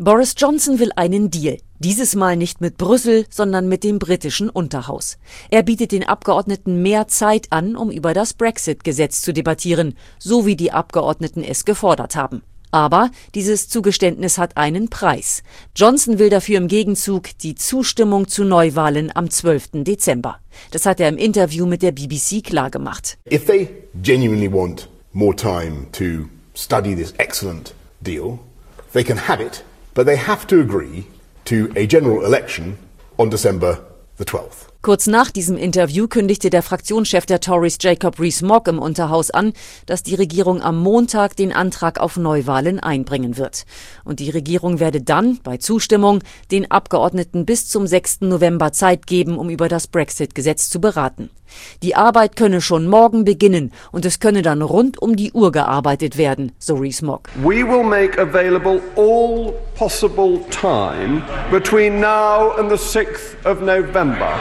Boris Johnson will einen Deal. Dieses Mal nicht mit Brüssel, sondern mit dem britischen Unterhaus. Er bietet den Abgeordneten mehr Zeit an, um über das Brexit-Gesetz zu debattieren, so wie die Abgeordneten es gefordert haben. Aber dieses Zugeständnis hat einen Preis. Johnson will dafür im Gegenzug die Zustimmung zu Neuwahlen am 12. Dezember. Das hat er im Interview mit der BBC klargemacht. If they genuinely want more time to study this excellent deal, they can have it, but they have to agree to a general election on December the 12th. Kurz nach diesem Interview kündigte der Fraktionschef der Tories Jacob Rees-Mogg im Unterhaus an, dass die Regierung am Montag den Antrag auf Neuwahlen einbringen wird. Und die Regierung werde dann, bei Zustimmung, den Abgeordneten bis zum 6. November Zeit geben, um über das Brexit-Gesetz zu beraten. Die Arbeit könne schon morgen beginnen und es könne dann rund um die Uhr gearbeitet werden, so Rees-Mogg. We will make available all possible time between now and the 6th of November.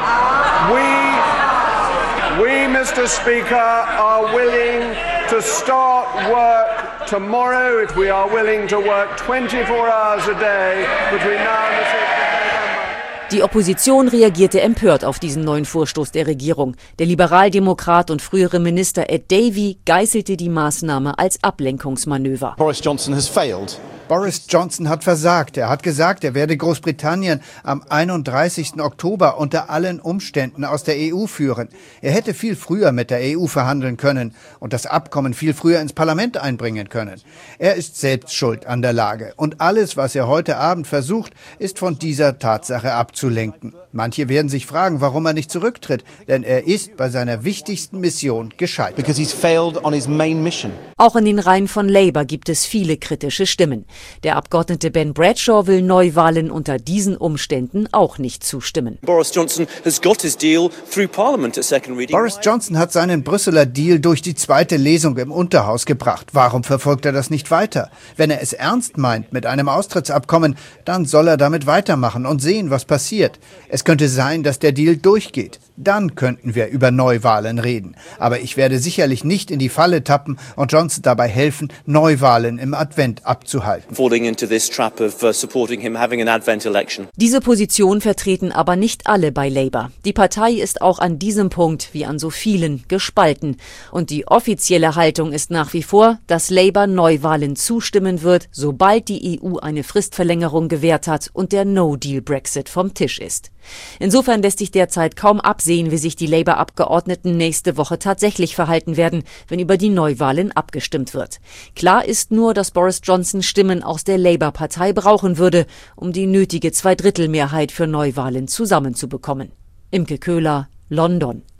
We, Mr. Speaker, are willing to start work tomorrow if we are willing to work 24 hours a day between now and the 6th of November. Die Opposition reagierte empört auf diesen neuen Vorstoß der Regierung. Der Liberaldemokrat und frühere Minister Ed Davey geißelte die Maßnahme als Ablenkungsmanöver. Boris Johnson has failed. Boris Johnson hat versagt. Er hat gesagt, er werde Großbritannien am 31. Oktober unter allen Umständen aus der EU führen. Er hätte viel früher mit der EU verhandeln können und das Abkommen viel früher ins Parlament einbringen können. Er ist selbst schuld an der Lage. Und alles, was er heute Abend versucht, ist von dieser Tatsache abzulenken. Manche werden sich fragen, warum er nicht zurücktritt, denn er ist bei seiner wichtigsten Mission gescheitert. Because he's failed on his main mission. Auch in den Reihen von Labour gibt es viele kritische Stimmen. Der Abgeordnete Ben Bradshaw will Neuwahlen unter diesen Umständen auch nicht zustimmen. Boris Johnson has got his deal through Parliament at second reading. Boris Johnson hat seinen Brüsseler Deal durch die zweite Lesung im Unterhaus gebracht. Warum verfolgt er das nicht weiter? Wenn er es ernst meint mit einem Austrittsabkommen, dann soll er damit weitermachen und sehen, was passiert. Es könnte sein, dass der Deal durchgeht. Dann könnten wir über Neuwahlen reden. Aber ich werde sicherlich nicht in die Falle tappen und Johnson dabei helfen, Neuwahlen im Advent abzuhalten. Falling into this trap of supporting him having an Advent election. Diese Position vertreten aber nicht alle bei Labour. Die Partei ist auch an diesem Punkt, wie an so vielen, gespalten. Und die offizielle Haltung ist nach wie vor, dass Labour Neuwahlen zustimmen wird, sobald die EU eine Fristverlängerung gewährt hat und der No-Deal-Brexit vom Tisch ist. Insofern lässt sich derzeit kaum absehen, wie sich die Labour-Abgeordneten nächste Woche tatsächlich verhalten werden, wenn über die Neuwahlen abgestimmt wird. Klar ist nur, dass Boris Johnson Stimmen aus der Labour-Partei brauchen würde, um die nötige Zweidrittelmehrheit für Neuwahlen zusammenzubekommen. Imke Köhler, London.